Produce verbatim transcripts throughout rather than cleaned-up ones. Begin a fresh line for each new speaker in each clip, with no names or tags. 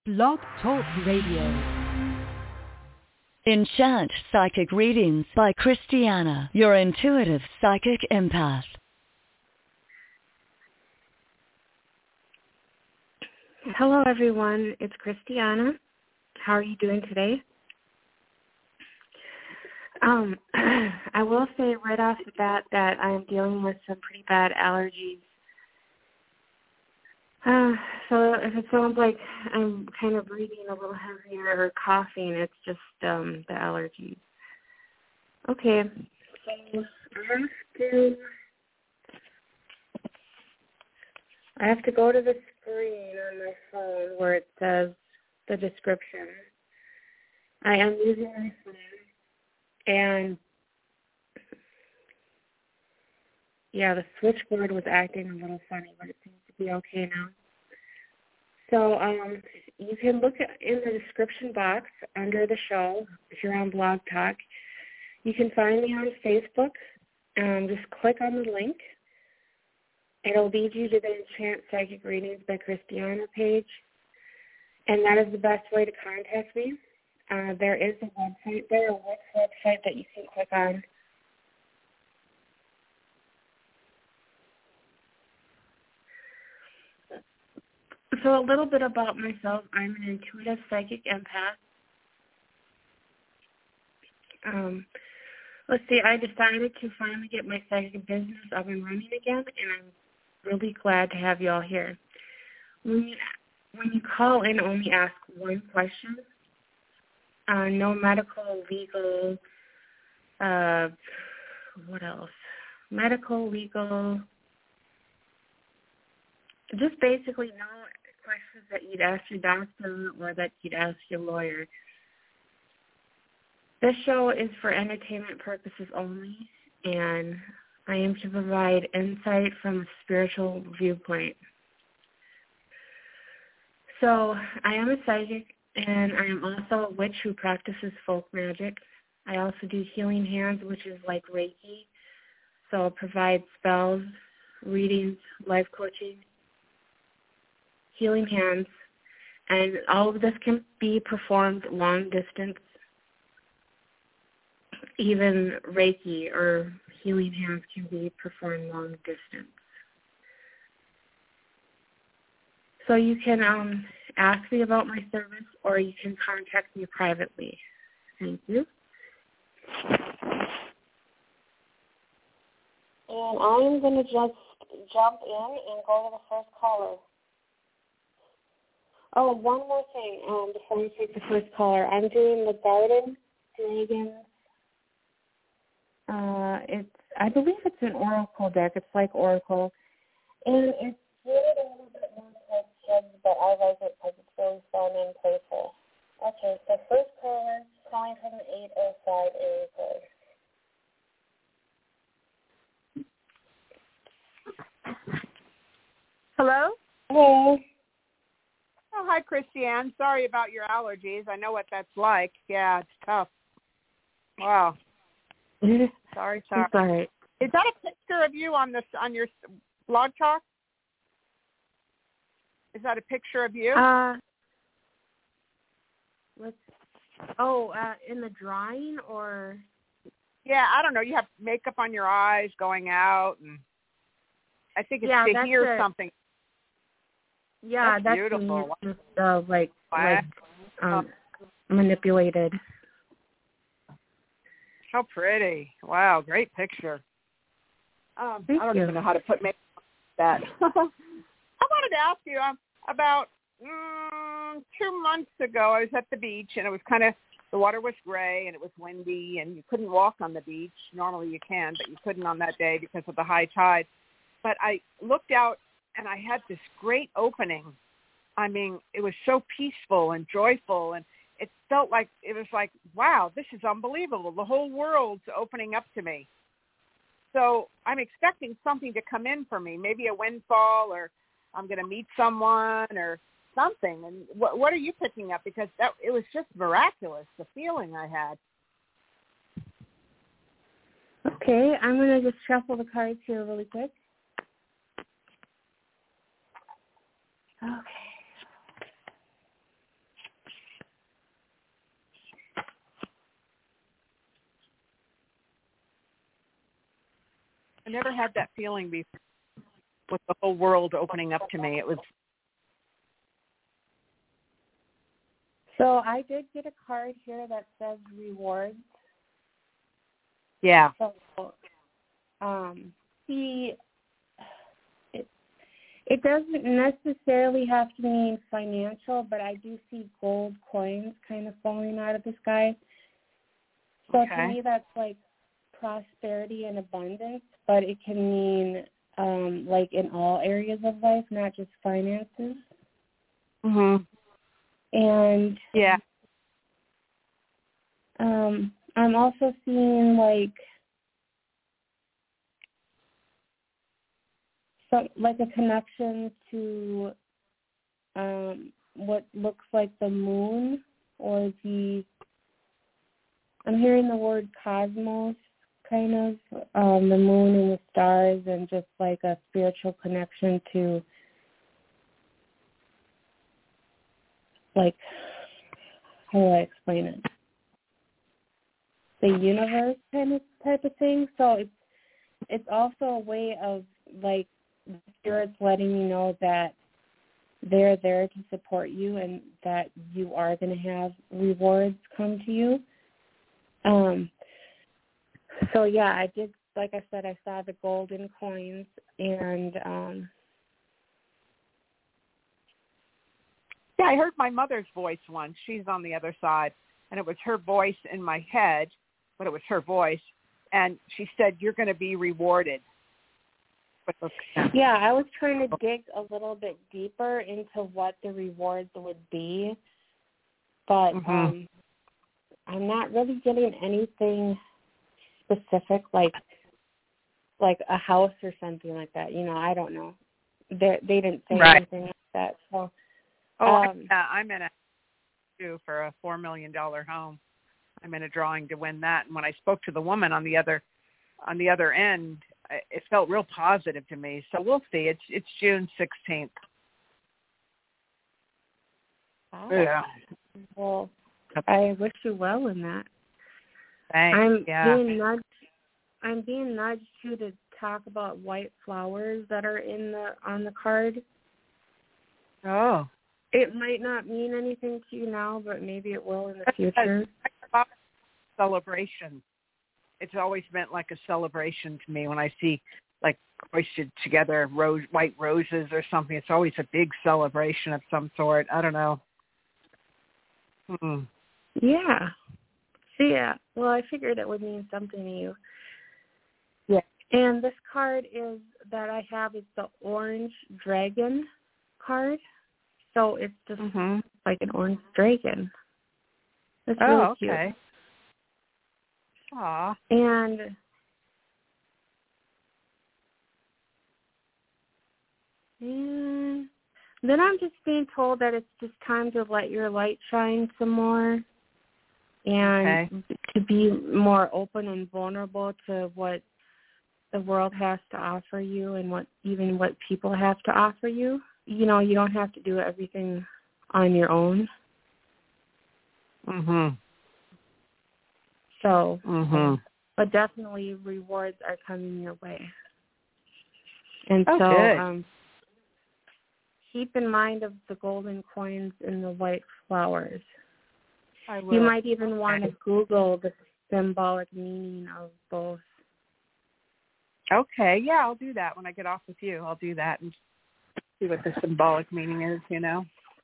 Blog Talk Radio.
Enchant Psychic Readings by Christiana, your intuitive psychic empath.
Hello everyone, it's Christiana. How are you doing today? Um, I will say right off the bat that I am dealing with some pretty bad allergies. Uh, so if it sounds like I'm kind of breathing a little heavier or coughing, it's just um, the allergies. Okay, so I have to, I have to go to the screen on my phone where it says the description. I am using my phone, and yeah, the switchboard was acting a little funny, but it seems to be okay now. So um, you can look at, in the description box under the show, if you're on Blog Talk. You can find me on Facebook. Um, just click on the link. It'll lead you to the Enchant Psychic Readings by Christiana page, and that is the best way to contact me. Uh, there is a website there, a website that you can click on. So a little bit about myself. I'm an intuitive psychic empath. Um, let's see, I decided to finally get my psychic business up and running again, and I'm really glad to have you all here. When you, when you call in, only ask one question. Uh, no medical, legal, uh, what else? Medical, legal, just basically no questions that you'd ask your doctor or that you'd ask your lawyer. This show is for entertainment purposes only, and I am to provide insight from a spiritual viewpoint. So I am a psychic, and I am also a witch who practices folk magic. I also do healing hands, which is like Reiki. So I provide spells, readings, life coaching, healing hands, and all of this can be performed long distance. Even Reiki or healing hands can be performed long distance. So you can um, ask me about my service, or you can contact me privately. Thank you. And I'm going to just jump in and go to the first caller. Oh, one more thing um, before we take the first caller. I'm doing the Garden Dragon. Uh, it's I believe it's an Oracle deck. It's like Oracle, and it's really a little bit more like kids, but I like it because it's really fun and playful. Okay, so first caller calling from the eight oh five area code.
Hello?
Hello.
Oh, hi, Christiane. Sorry about your allergies. I know what that's like. Yeah, it's tough. Wow. Sorry, sorry.
It's all right.
Is that a picture of you on this on your Blog Talk? Is that a picture of you?
Uh, let's. Oh, uh, in the drawing or?
Yeah, I don't know. You have makeup on your eyes, going out, and I think it's
yeah,
to
that's
hear
a,
something.
Yeah,
that's,
that's
beautiful.
Just, uh, like
wow.
like um, manipulated.
How pretty. Wow, great picture. Um,
Thank
I don't
you.
even know how to put makeup on that. I wanted to ask you, um, about mm, two months ago, I was at the beach, and it was kind of, the water was gray, and it was windy, and you couldn't walk on the beach. Normally you can, but you couldn't on that day because of the high tide. But I looked out, and I had this great opening. I mean, it was so peaceful and joyful, and it felt like, it was like, wow, this is unbelievable. The whole world's opening up to me. So I'm expecting something to come in for me, maybe a windfall, or I'm going to meet someone or something. And what, what are you picking up? Because that, it was just miraculous, the feeling I had.
Okay, I'm going to just shuffle the cards here really quick. Okay.
I never had that feeling before with the whole world opening up to me. It was.
So I did get a card here that says rewards.
Yeah.
So, um, see, it, it doesn't necessarily have to mean financial, but I do see gold coins kind of falling out of the sky. So
Okay.
to me, that's like prosperity and abundance, but it can mean um, like in all areas of life, not just finances.
Mhm.
And
yeah,
um, I'm also seeing like some like a connection to um, what looks like the moon or the. I'm hearing the word cosmos, kind of, um, the moon and the stars, and just like a spiritual connection to, like, how do I explain it? The universe kind of type of thing. So it's it's also a way of, like, spirits letting you know that they're there to support you and that you are going to have rewards come to you. Um. So, yeah, I did, like I said, I saw the golden coins, and um,
yeah. I heard my mother's voice once. She's on the other side, and it was her voice in my head, but it was her voice, and she said, "You're going to be rewarded."
Yeah, I was trying to dig a little bit deeper into what the rewards would be, but
mm-hmm.
um, I'm not really getting anything specific, like like a house or something like that. You know, I don't know. They they didn't say
right.
anything like that. So,
oh,
um,
I, uh, I'm in a too for a four million dollar home. I'm in a drawing to win that. And when I spoke to the woman on the other on the other end, it felt real positive to me. So we'll see. It's it's June sixteenth.
wow.
Yeah.
Well, I wish you well in that.
Thanks.
I'm
yeah.
being nudged. I'm being nudged too to talk about white flowers that are in the on the card.
Oh.
It might not mean anything to you now, but maybe it will in the future.
Celebration. It's always meant like a celebration to me when I see like hoisted together rose, white roses or something. It's always a big celebration of some sort. I don't know. Hmm.
Yeah. So yeah. Well, I figured it would mean something to you.
Yeah.
And this card is that I have is the orange dragon card. So it's just
mm-hmm.
like an orange dragon. It's
oh,
really cute.
okay. Aw.
And and then I'm just being told that it's just time to let your light shine some more and
okay.
to be more open and vulnerable to what the world has to offer you and what even what people have to offer you. You know, you don't have to do everything on your own.
Mhm.
So,
mhm.
but definitely rewards are coming your way. And
oh,
so
good.
um, keep in mind of the golden coins and the white flowers.
I will.
You might even want to Google the symbolic meaning of both.
Okay, yeah, I'll do that when I get off with you. I'll do that and see what the symbolic meaning is, you know.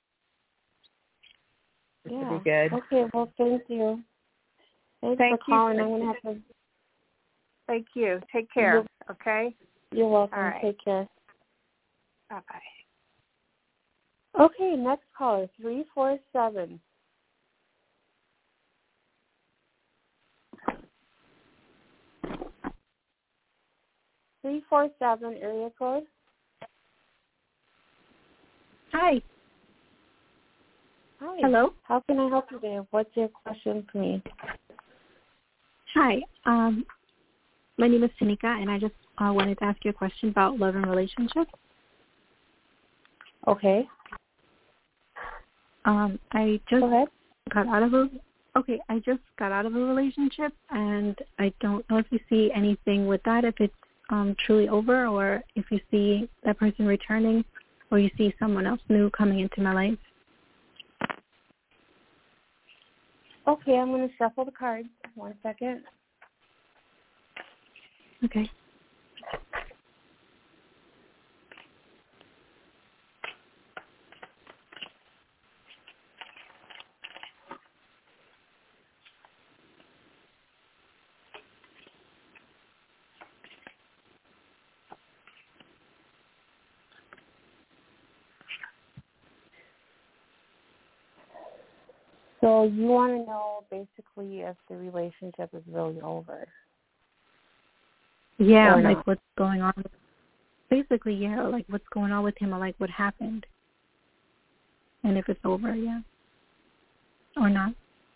This
Yeah.
will be good.
Okay, well, thank you. Thanks
Thank
for calling.
you.
I'm going to have to...
Thank you. Take care,
You're,
okay?
You're welcome.
All right.
Take care.
Bye-bye.
Okay, next caller, three four seven. three four seven area code.
Hi.
Hi.
Hello.
How can I help you today? What's your question for me?
Hi. Um, my name is Tanika, and I just uh, wanted to ask you a question about love and relationships.
Okay.
Um, I just
Go ahead.
got out of a okay. I just got out of a relationship, and I don't know if you see anything with that. If it's um, truly over, or if you see that person returning, or you see someone else new coming into my life.
Okay, I'm going to shuffle the cards. One second.
Okay.
So you want to know basically if the relationship is really over.
Yeah,
or
like
not.
what's going on. Basically, yeah, like what's going on with him, or like what happened. And if it's over, yeah. Or not.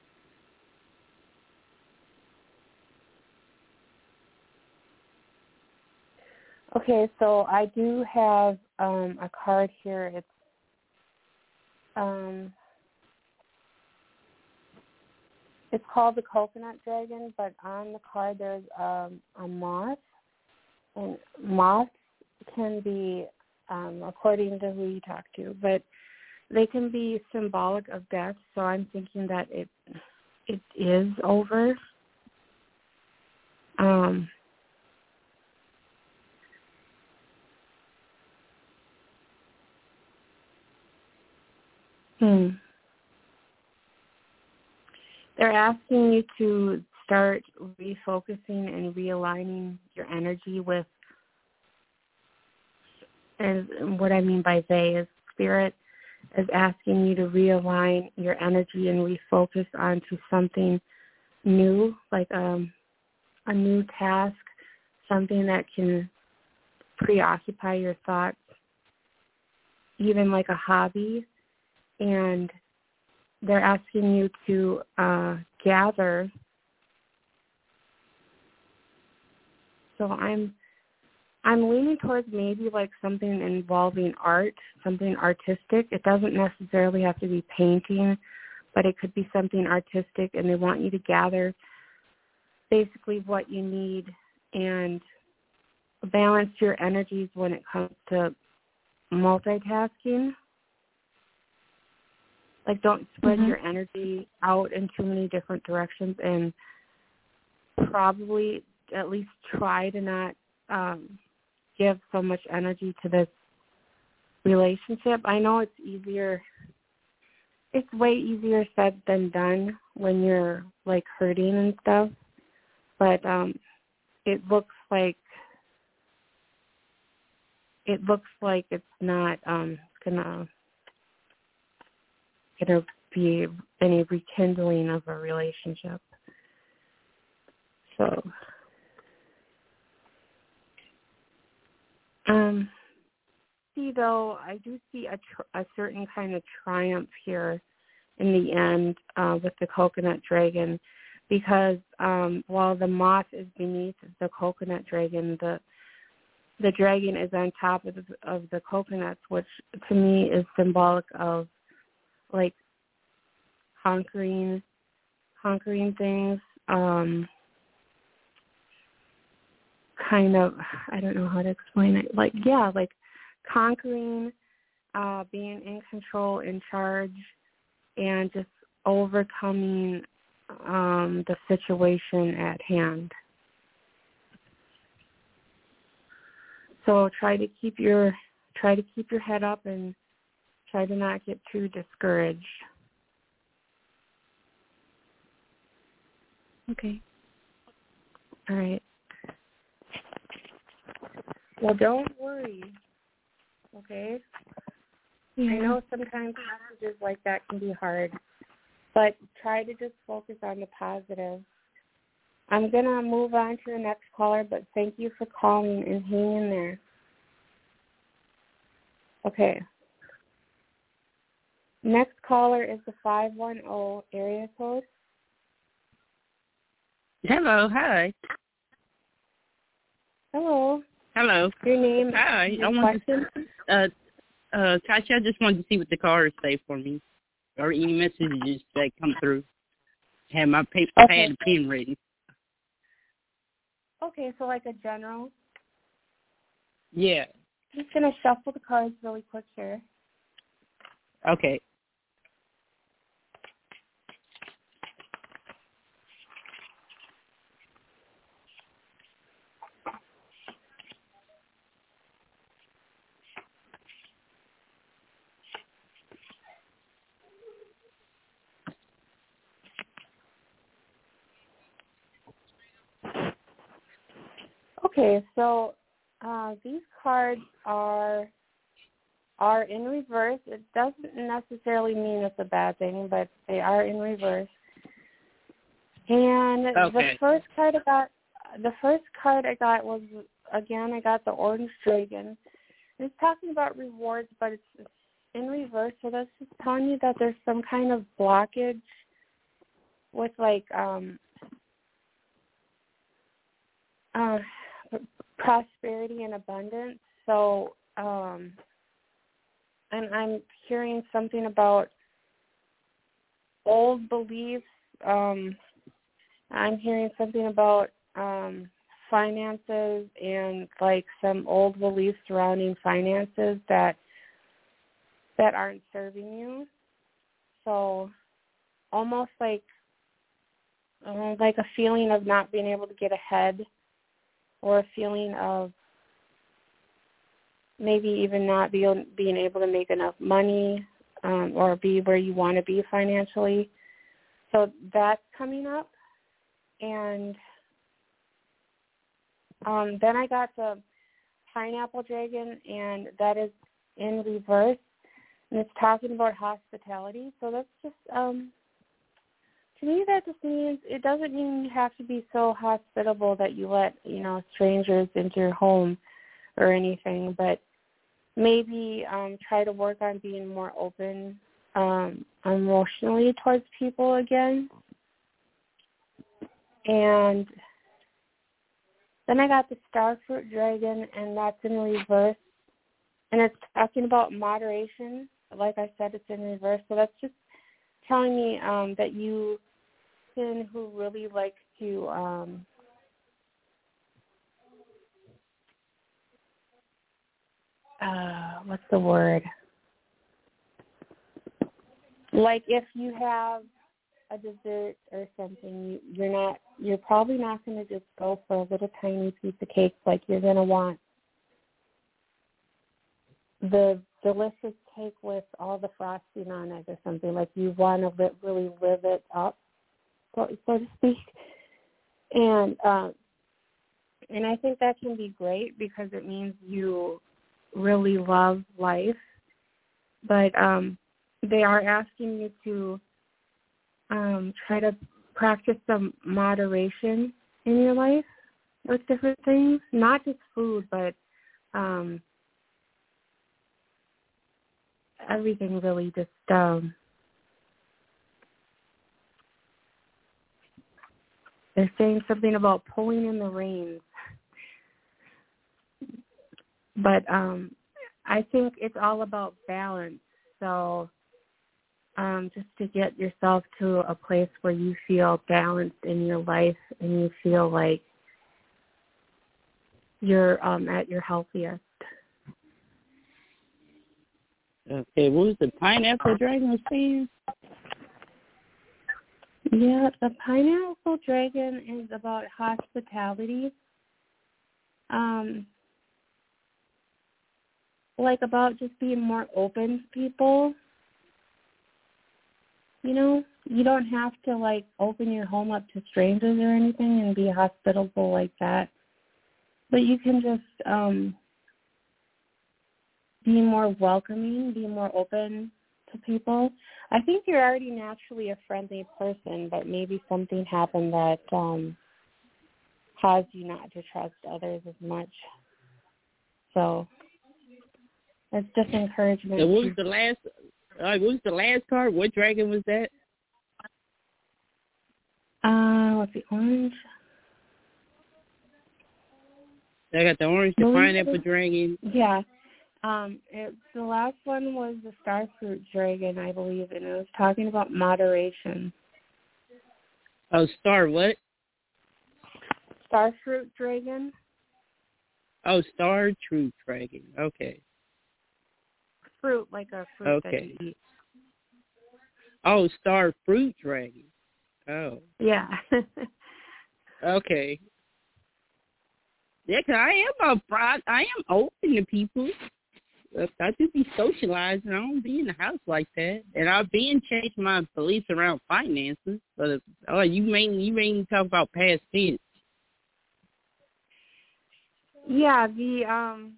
Okay, so I do have um, a card here. It's um, it's called the Coconut Dragon, but on the card there's um, a moth, and moths can be, um, according to who you talk to, but they can be symbolic of death. So I'm thinking that it it is over. Um, hmm. They're asking you to start refocusing and realigning your energy with, and what I mean by they is spirit is asking you to realign your energy and refocus onto something new, like um, a new task, something that can preoccupy your thoughts, even like a hobby. And they're asking you to uh, gather. So I'm I'm leaning towards maybe like something involving art, something artistic. It doesn't necessarily have to be painting, but it could be something artistic, and they want you to gather basically what you need and balance your energies when it comes to multitasking. Like, don't spread mm-hmm. your energy out in too many different directions, and probably at least try to not um, give so much energy to this relationship. I know it's easier. It's way easier said than done when you're, like, hurting and stuff. But um, it looks like it looks like it's not um, gonna gonna be any rekindling of a relationship. So, um, see though, I do see a, tr- a certain kind of triumph here in the end uh, with the coconut dragon, because um, while the moth is beneath the coconut dragon, the the dragon is on top of the, of the coconuts, which to me is symbolic of like conquering, conquering things. Um, kind of, I don't know how to explain it. Like, yeah, like conquering, uh, being in control, in charge, and just overcoming um, the situation at hand. So try to keep your try to keep your head up and try to not get too discouraged.
Okay.
All right. Well, don't worry. Okay? Yeah. I know sometimes messages like that can be hard, but try to just focus on the positive. I'm going to move on to the next caller, but thank you for calling and hang in there. Okay. Next caller is the five one zero area code.
Hello, hi.
Hello.
Hello.
Your name?
Hi.
Your
I want
question?
to, uh, uh, Kasha, I just wanted to see what the cards say for me, or any messages that come through. Have my paper,
okay.
pad, and pen ready.
Okay, so like a general.
Yeah.
I'm just going to shuffle the cards really quick here.
Okay.
Okay, so uh, these cards are are in reverse. It doesn't necessarily mean it's a bad thing, but they are in reverse. And
okay.
the first card I got, the first card I got was again I got the Orange Dragon. It's talking about rewards, but it's, it's in reverse. So that's just telling you that there's some kind of blockage with like um, uh, prosperity and abundance. So. Um, And I'm hearing something about old beliefs. Um, I'm hearing something about um, finances and like some old beliefs surrounding finances that that aren't serving you. So almost like uh, like a feeling of not being able to get ahead, or a feeling of maybe even not be, being able to make enough money um, or be where you want to be financially. So that's coming up. And um, then I got the Pineapple Dragon, and that is in reverse. And it's talking about hospitality. So that's just, um, to me, that just means, it doesn't mean you have to be so hospitable that you let, you know, strangers into your home or anything, but maybe um, try to work on being more open um, emotionally towards people again. And then I got the Starfruit Dragon, and that's in reverse. And it's talking about moderation. Like I said, it's in reverse. So that's just telling me um, that you, person who really likes to um, Uh, what's the word? Like if you have a dessert or something, you, you're not, you're probably not going to just go for a little tiny piece of cake. Like you're going to want the delicious cake with all the frosting on it or something. Like you want to li- really live it up, so, so to speak. And uh, and I think that can be great because it means you really love life, but um, they are asking you to um, try to practice some moderation in your life with different things, not just food, but um, everything really. Just um, they're saying something about pulling in the reins. But um, I think it's all about balance. So um, just to get yourself to a place where you feel balanced in your life and you feel like you're um, at your healthiest.
Okay, what was the Pineapple Dragon saying?
Yeah, the Pineapple Dragon is about hospitality. Um, like about just being more open to people. You know, you don't have to like open your home up to strangers or anything and be hospitable like that. But you can just um, be more welcoming, be more open to people. I think you're already naturally a friendly person, but maybe something happened that um, caused you not to trust others as much. So it's just encouragement.
So what was the last? Uh, what was the last card? What dragon was that?
Uh, what's the orange?
I got the orange, the Pineapple Dragon.
Yeah. Um, it, the last one was the Starfruit Dragon, I believe, and it was talking about moderation.
Oh, Star what?
Starfruit Dragon.
Oh, Star Truth Dragon. Okay.
Fruit, like a fruit
Okay.
that you eat.
Oh, Star Fruit Dragon. Oh.
Yeah.
Okay. Yeah, 'cause I am a I, I am open to people. I do be socializing. I don't be in the house like that. And I've been changing my beliefs around finances. But oh, you mainly you mainly talk about past tense.
Yeah, the um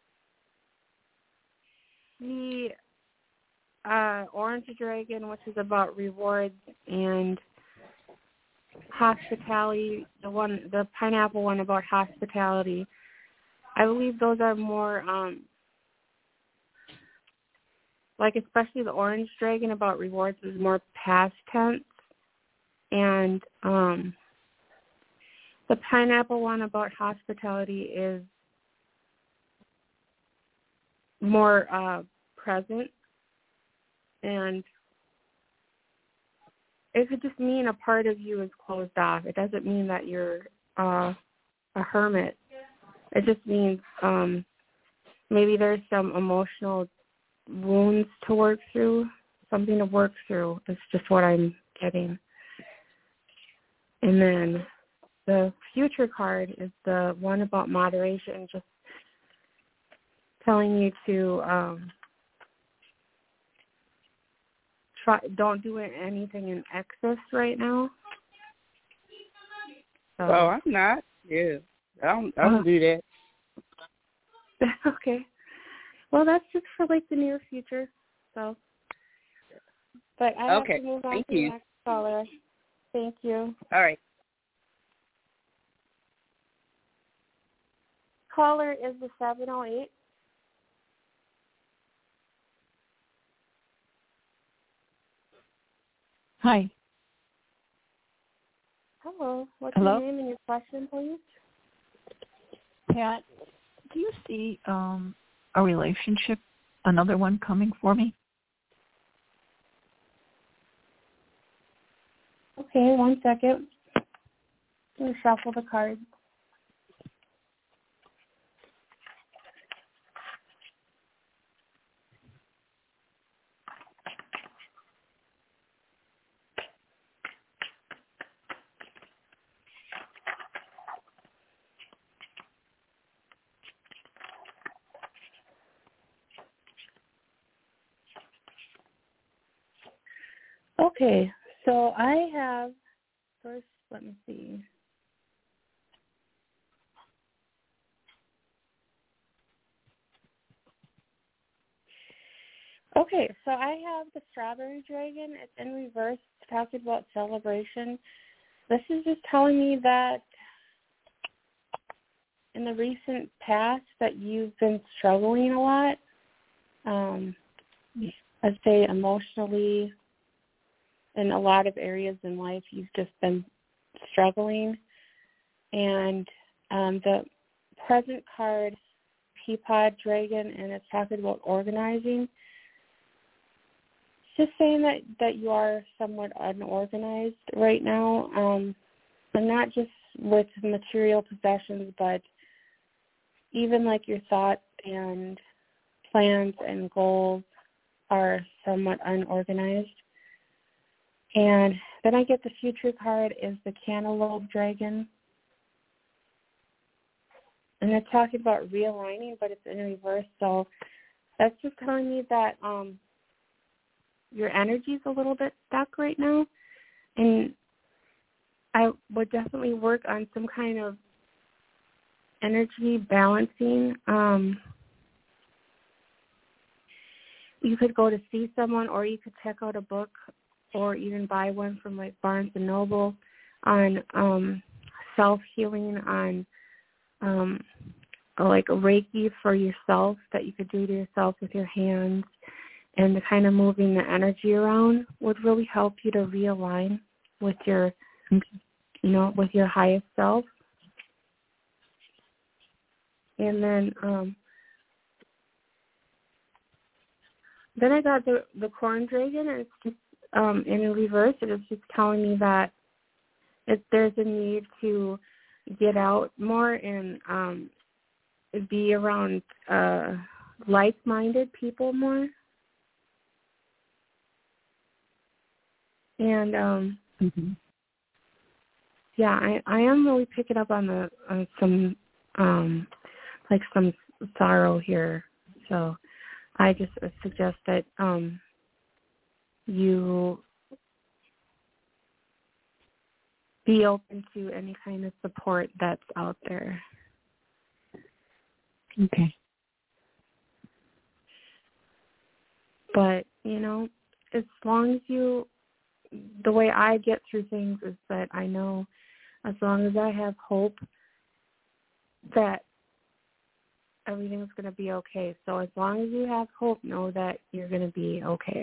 the uh Orange Dragon, which is about rewards and hospitality, the one the pineapple one about hospitality. I believe those are more um like especially the Orange Dragon about rewards is more past tense, and um the pineapple one about hospitality is more uh, present, and it could just mean a part of you is closed off. It doesn't mean that you're uh, a hermit. It just means um, maybe there's some emotional wounds to work through, something to work through. That's just what I'm getting. And then the future card is the one about moderation, just telling you to um, try, don't do anything in excess right now. So,
Oh, I'm not. Yeah, I don't. I don't
uh,
do that.
Okay. Well, that's just for like the near future. So, but I
Okay.
have to move on
Thank
to
you.
the next caller. Thank you.
All right.
Caller is the seven oh eight.
Hi.
Hello. What's
Hello?
your name and your question, please?
Pat, do you see um, a relationship, another one coming for me?
Okay, one second. I'm going to shuffle the cards. Okay, so I have, first, let me see. Okay, so I have the Strawberry Dragon. It's in reverse. It's talking about celebration. This is just telling me that in the recent past that you've been struggling a lot. Um, I'd say emotionally, in a lot of areas in life, you've just been struggling. And um, the present card, Peapod Dragon, and it's talking about organizing. It's just saying that, that you are somewhat unorganized right now, um, and not just with material possessions, but even like your thoughts and plans and goals are somewhat unorganized. And then I get the future card is the Cantaloupe Dragon. And it's talking about realigning, but it's in reverse. So that's just telling me that um, your energy is a little bit stuck right now. And I would definitely work on some kind of energy balancing. Um, you could go to see someone, or you could check out a book, or even buy one from like Barnes and Noble on um, self-healing, on um, like a Reiki for yourself that you could do to yourself with your hands, and the kind of moving the energy around would really help you to realign with your, you know, with your highest self. And then um, then I got the, the Corn Dragon, and it's just um, in reverse. It is just telling me that if there's a need to get out more and um, be around uh, like-minded people more. And um,
mm-hmm.
yeah, I, I am really picking up on the on some um, like some sorrow here. So I just suggest that um, you be open to any kind of support that's out there.
Okay.
But, you know, as long as you, the way I get through things is that I know as long as I have hope that everything's going to be okay. So as long as you have hope, know that you're going to be okay.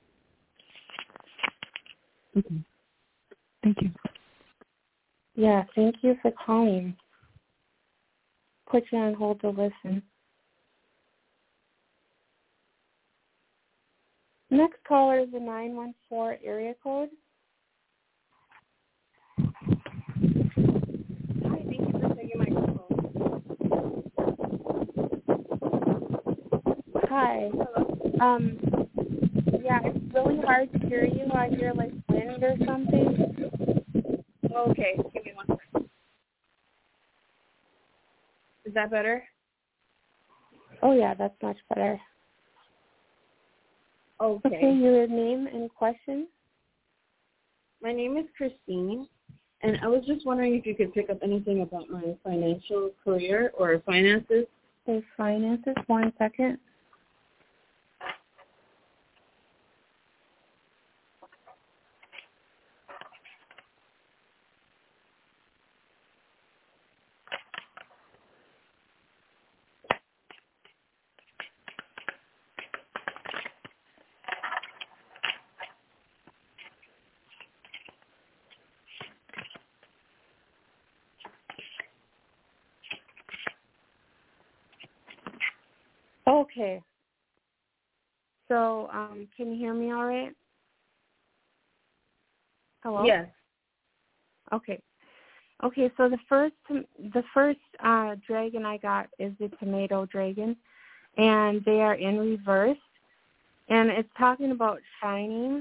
Mm-hmm. Thank you.
Yeah, thank you for calling. Put you on hold to listen. Next caller is a nine one four area code. Hi, thank you for taking my call. Hi. Um, yeah, it's really hard to hear you. I hear like wind or something.
Okay, give me one second. Is that better?
Oh, yeah, that's much better.
Okay.
Okay, your name and question?
My name is Christine, and I was just wondering if you could pick up anything about my financial career or finances.
Okay, finances, one second. Okay. So, um, can you hear me all right? Hello?
Yes.
Okay. Okay, so the first the first uh, dragon I got is the tomato dragon, and they are in reverse, and it's talking about shining.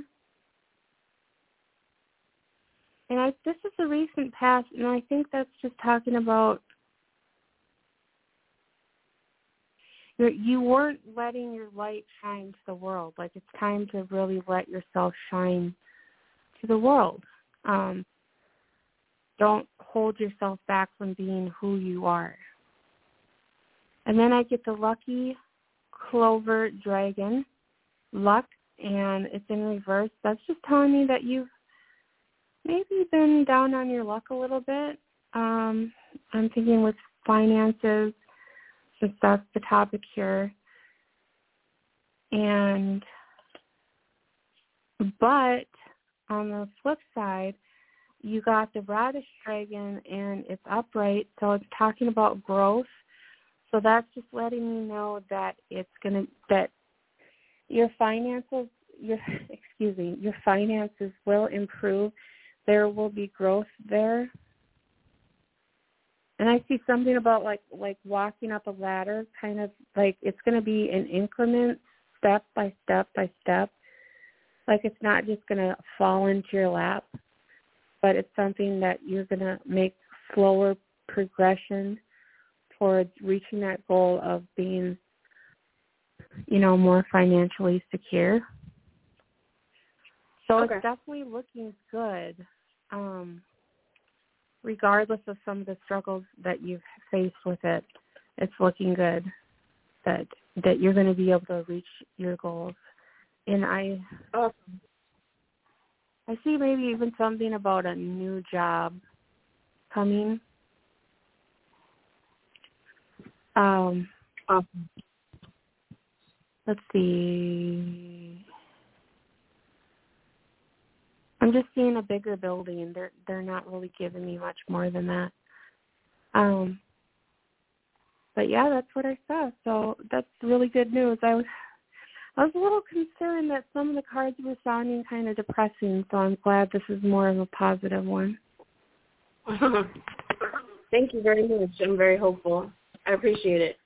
And I, this is a recent past, and I think that's just talking about you're, you weren't letting your light shine to the world. Like, it's time to really let yourself shine to the world. Um, don't hold yourself back from being who you are. And then I get the lucky clover dragon, luck, and it's in reverse. That's just telling me that you've maybe been down on your luck a little bit. Um, I'm thinking with finances, since that's the topic here. And, but on the flip side, you got the radish dragon, and it's upright, so it's talking about growth. So that's just letting me know that it's gonna that your finances, your excuse me, your finances will improve. There will be growth there. And I see something about like like walking up a ladder, kind of like it's going to be an increment, step by step by step. Like it's not just going to fall into your lap, but it's something that you're going to make slower progression towards reaching that goal of being, you know, more financially secure. So
okay.
It's definitely looking good, um, regardless of some of the struggles that you've faced with it. It's looking good that that you're going to be able to reach your goals. And I,
Awesome.
I see maybe even something about a new job coming. Um,
awesome.
Let's see. I'm just seeing a bigger building. They're they're not really giving me much more than that. Um, but yeah, that's what I saw. So that's really good news. I was I was a little concerned that some of the cards were sounding kind of depressing. So I'm glad this is more of a positive one.
Thank you very much. I'm very hopeful. I appreciate it.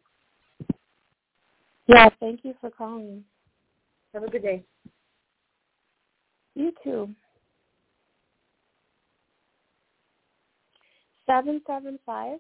Yeah, thank you for calling.
Have a good day.
You too. Seven seven five.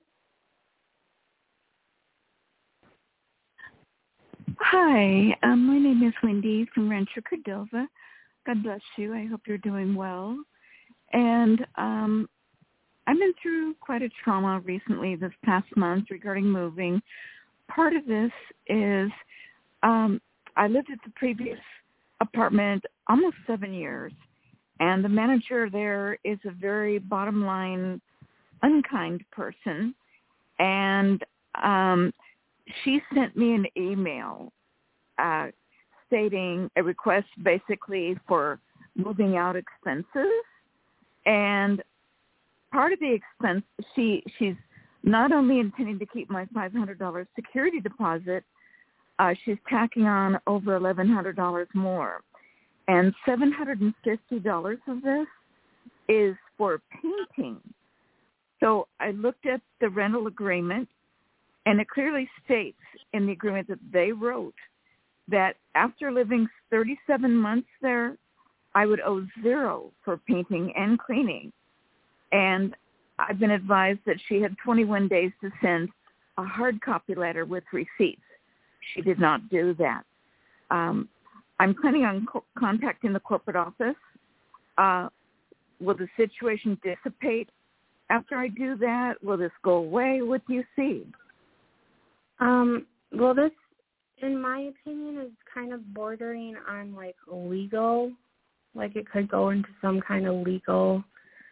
Hi, um, my name is Wendy from Rancho Cordova. God bless you. I hope you're doing well. And um, I've been through quite a trauma recently this past month regarding moving. Part of this is um, I lived at the previous apartment almost seven years, and the manager there is a very bottom line, unkind person, and um, she sent me an email uh, stating a request basically for moving out expenses, and part of the expense, she she's not only intending to keep my five hundred dollars security deposit, uh, she's tacking on over eleven hundred dollars more. And seven hundred fifty dollars of this is for painting. So I looked at the rental agreement, and it clearly states in the agreement that they wrote that after living thirty-seven months there, I would owe zero for painting and cleaning. And I've been advised that she had twenty-one days to send a hard copy letter with receipts. She did not do that. Um, I'm planning on co- contacting the corporate office. Uh, will the situation dissipate after I do that? Will this go away? What do you see?
Um, well, this, in my opinion, is kind of bordering on, like, legal. Like, it could go into some kind of legal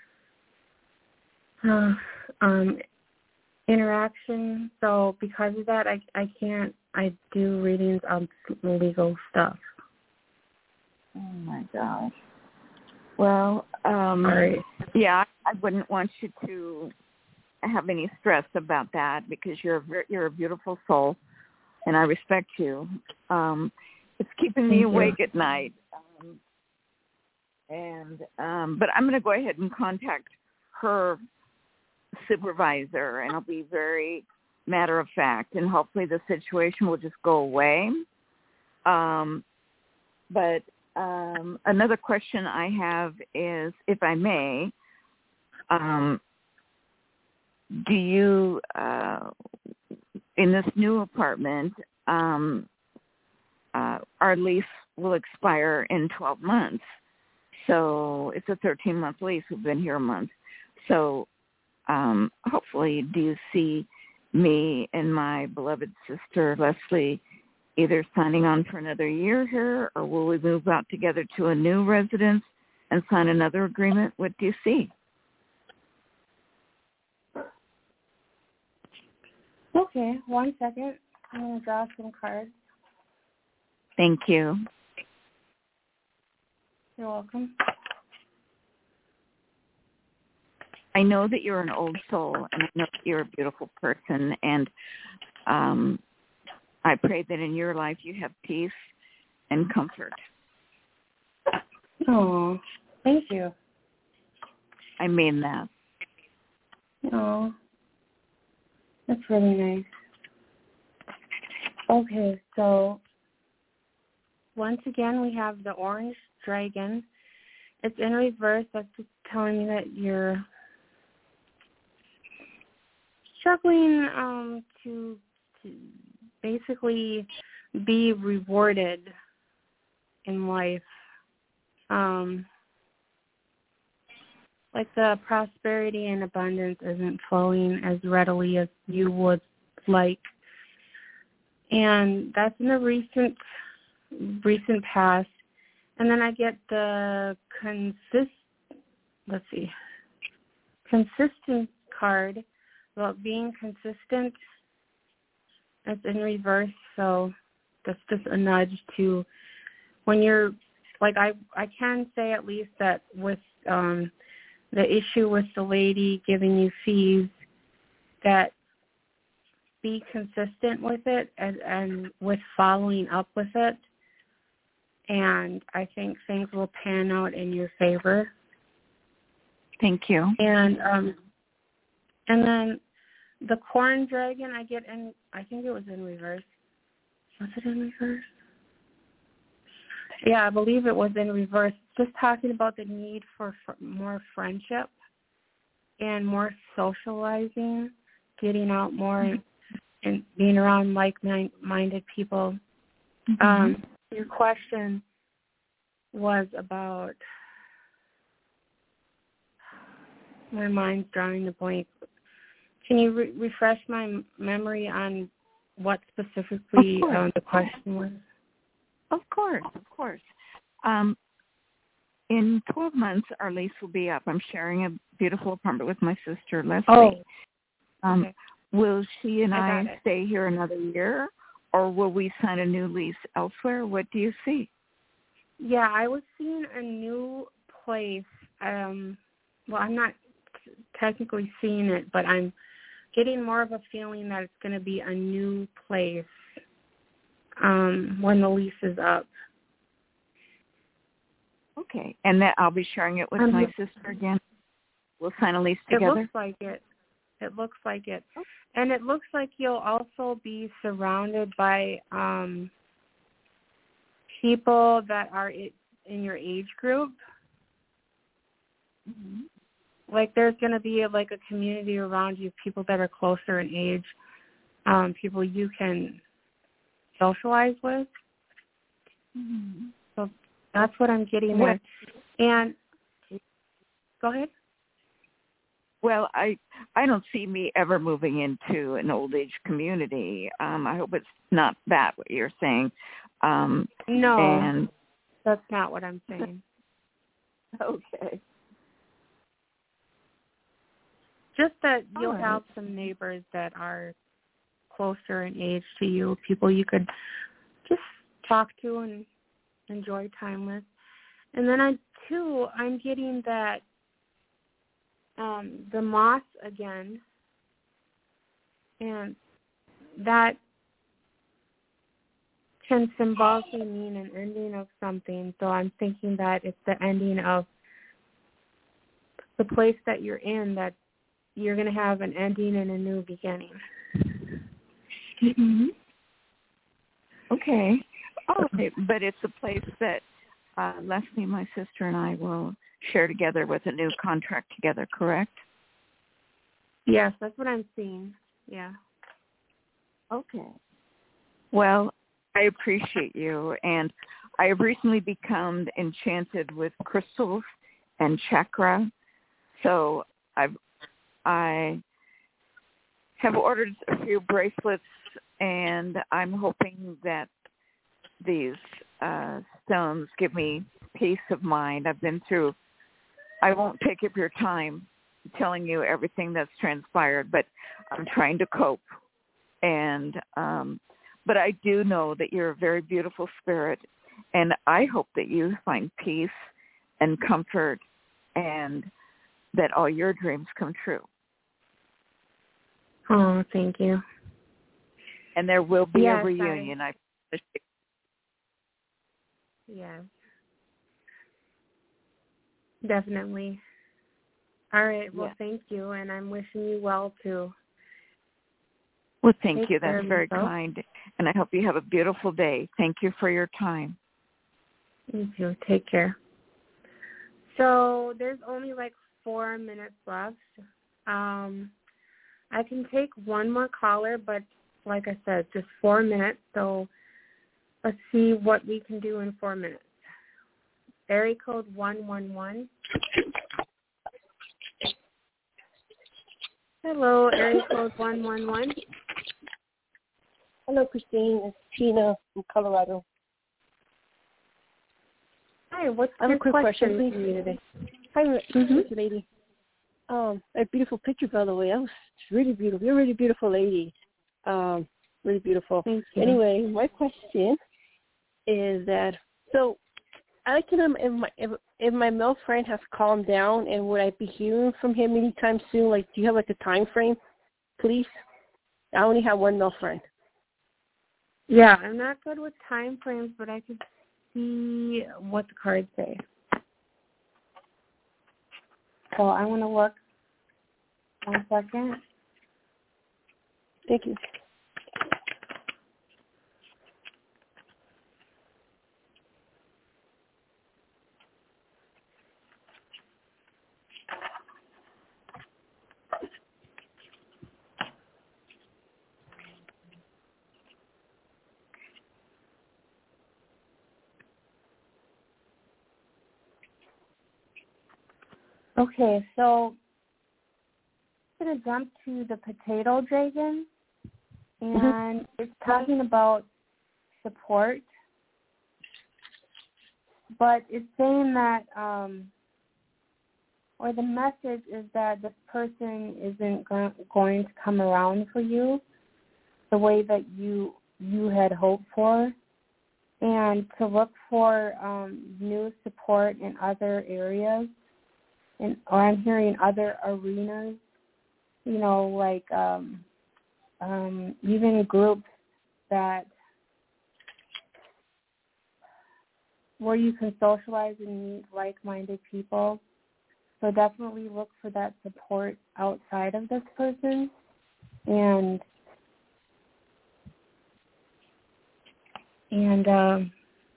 uh, um, interaction. So because of that, I, I can't, I do readings on legal stuff.
Oh, my gosh. Well, um,
Sorry.
yeah, I wouldn't want you to have any stress about that because you're a, you're a beautiful soul, and I respect you. Um, it's keeping me
Thank
awake
you.
at night. Um, and um, but I'm going to go ahead and contact her supervisor, and I'll be very matter of fact, and hopefully the situation will just go away. Um, but um, another question I have is, if I may, um, do you, uh, in this new apartment, um, uh, our lease will expire in twelve months. So it's a thirteen-month lease. We've been here a month. So um, hopefully, do you see me and my beloved sister, Leslie, either signing on for another year here, or will we move out together to a new residence and sign another agreement? What do you see?
Okay, one second. I'm going to draw some cards.
Thank you.
You're welcome.
I know that you're an old soul, and I know that you're a beautiful person, and um, I pray that in your life you have peace and comfort.
Oh, thank you.
I mean that.
Oh, that's really nice. Okay, so once again we have the orange dragon. It's in reverse. That's just telling me that you're struggling um, to, to basically be rewarded in life. Um, like the prosperity and abundance isn't flowing as readily as you would like. And that's in the recent recent past. And then I get the consist let's see. consistent card about being consistent. It's in reverse, so that's just a nudge to when you're like I I can say at least that with um the issue with the lady giving you fees, that be consistent with it and, and with following up with it. And I think things will pan out in your favor.
Thank you.
And um, and then the corn dragon I get in, I think it was in reverse. Was it in reverse? Yeah, I believe it was in reverse. Just talking about the need for fr- more friendship and more socializing, getting out more and, and being around like-minded people. Mm-hmm. Um, your question was about, my mind's drawing a blank. Can you re- refresh my memory on what specifically um, the question was?
Of course, of course. Um, in twelve months, our lease will be up. I'm sharing a beautiful apartment with my sister, Leslie.
Oh.
Um,
okay.
Will she and
I,
I stay here another year, or will we sign a new lease elsewhere? What do you see?
Yeah, I was seeing a new place. Um, well, I'm not t- technically seeing it, but I'm getting more of a feeling that it's going to be a new place um, when the lease is up.
Okay, and that I'll be sharing it with um, my sister again. We'll sign a lease together.
It looks like it. It looks like it. And it looks like you'll also be surrounded by um, people that are in your age group.
Mm-hmm.
Like there's going to be a, like a community around you, people that are closer in age, um, people you can socialize with.
Mm-hmm.
So that's what I'm getting there. And go ahead.
Well, I I don't see me ever moving into an old age community. Um, I hope it's not that what you're saying. Um,
no,
and
that's not what I'm saying.
Okay.
Just that you'll
right.
have some neighbors that are closer in age to you, people you could just talk to and enjoy time with. And then I, too, I'm getting that um, the moss again, and that can symbolically mean an ending of something. So I'm thinking that it's the ending of the place that you're in, that you're going to have an ending and a new beginning.
Mm-hmm. Okay. Oh, but it's a place that uh, Leslie, my sister, and I will share together with a new contract together, correct?
Yes, that's what I'm seeing. Yeah.
Okay. Well, I appreciate you, and I have recently become enchanted with crystals and chakra, so I've I have ordered a few bracelets, and I'm hoping that these uh, stones give me peace of mind. I've been through, I won't take up your time telling you everything that's transpired, but I'm trying to cope. And um, but I do know that you're a very beautiful spirit, and I hope that you find peace and comfort and that all your dreams come true.
Oh, thank you.
And there will be
yes,
a reunion. I, I
Yes. Definitely. All right. Well, yeah. Thank you, and I'm wishing you well, too.
Well, thank
Take
you. That's very
yourself.
kind. And I hope you have a beautiful day. Thank you for your time.
Thank you. Take care. So there's only like four minutes left. Um, I can take one more caller, but like I said, just four minutes. So let's see what we can do in four minutes. Area code one one one. Hello, area code one one one.
Hello, Christine. It's Tina from Colorado.
Hi, what's
I have
your
a quick
question,
question,
please?
today? Hi, mm-hmm. lady. Um, a beautiful picture, by the way. That was really beautiful. You're a really beautiful lady. Um, really beautiful.
Thank you.
Anyway, my question is that, so I like to know if my, if, if my male friend has calmed down, and would I be hearing from him anytime soon? Like, do you have like a time frame, please? I only have one male friend.
Yeah, I'm not good with time frames, but I could see what the cards say. So I want to look. One second.
Thank you.
Okay, so I'm going to jump to the potato dragon, and mm-hmm. it's talking about support, but it's saying that, um, or the message is that this person isn't go- going to come around for you the way that you you had hoped for, and to look for um, new support in other areas. And, or I'm hearing other arenas, you know, like um, um, even groups that where you can socialize and meet like-minded people. So definitely look for that support outside of this person. And and um,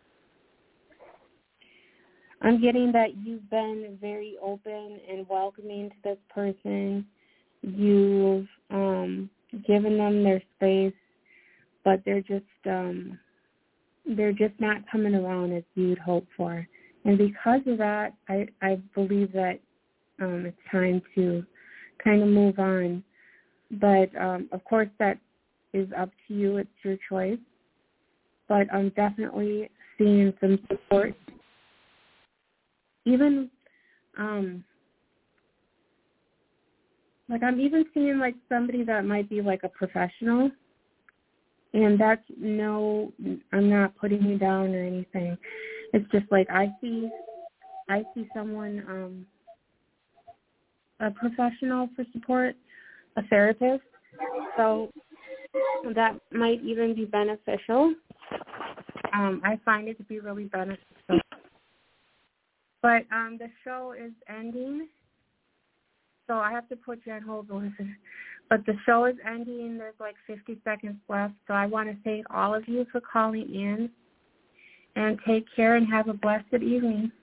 I'm getting that you've been very open and welcoming to this person. You've um, given them their space, but they're just um, they're just not coming around as you'd hope for. And because of that, I, I believe that um, it's time to kind of move on. But um, of course, that is up to you. It's your choice. But I'm definitely seeing some support. Even, um, like I'm even seeing like somebody that might be like a professional, and that's no, I'm not putting you down or anything. It's just like I see, I see someone, um, a professional for support, a therapist, so that might even be beneficial. Um, I find it to be really beneficial. But um, the show is ending, so I have to put you on hold to listen. But the show is ending. There's like fifty seconds left, so I want to thank all of you for calling in. And take care and have a blessed evening.